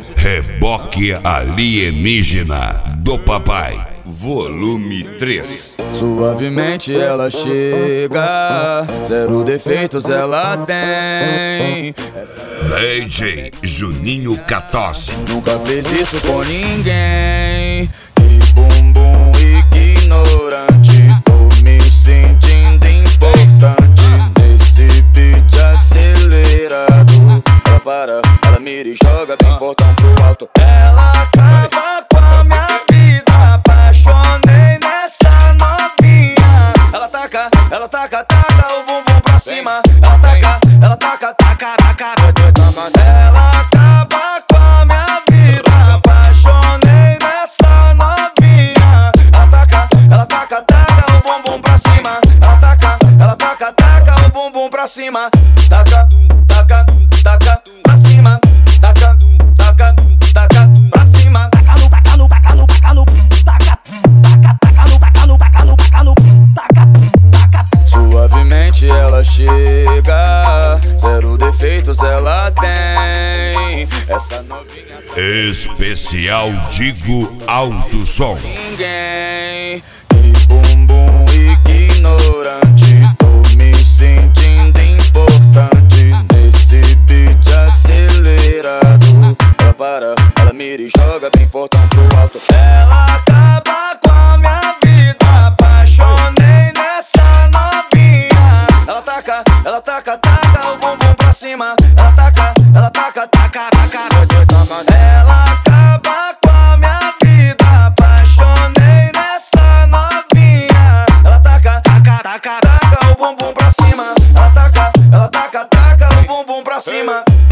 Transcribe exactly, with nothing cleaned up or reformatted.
Reboque alienígena do papai, volume três. Suavemente ela chega, zero defeitos ela tem. D J Juninho quatorze. Nunca fez isso com ninguém. E bumbum ignorante, tô me sentindo importante nesse beat acelerado. Ela para, ela mira e joga bem fortão pro alto. Ela acaba com a minha vida, apaixonei nessa novinha. Ela taca, ela taca, taca o bumbum pra cima. Ela taca, ela taca, taca, taca. Ela acaba com a minha vida, apaixonei nessa novinha. Ela taca, ela taca, taca o bumbum pra cima. Ela taca, ela taca, taca o bumbum pra cima. Taca, taca, taca pra cima. Taca, taca, taca pra cima. Taca no, taca no, taca no, taca no, taca, taca, taca no, taca no, taca no, taca no, taca, taca. Suavemente ela chega, zero defeitos ela tem. Essa novinha Especial Digo Alto Som. ninguém. E bumbum ignorante, tô me sentindo importante nesse beat acelerado. Ela para, ela mira e joga bem fortão pro alto. Ela acaba com a minha vida, apaixonei nessa novinha. Ela taca, ela taca, taca o bumbum pra cima. Ela taca, ela taca, taca, taca. Ela acaba com a minha vida, apaixonei nessa novinha. Ela taca, taca, taca, taca o bumbum pra cima. Ela taca, ela taca, taca o bumbum pra cima.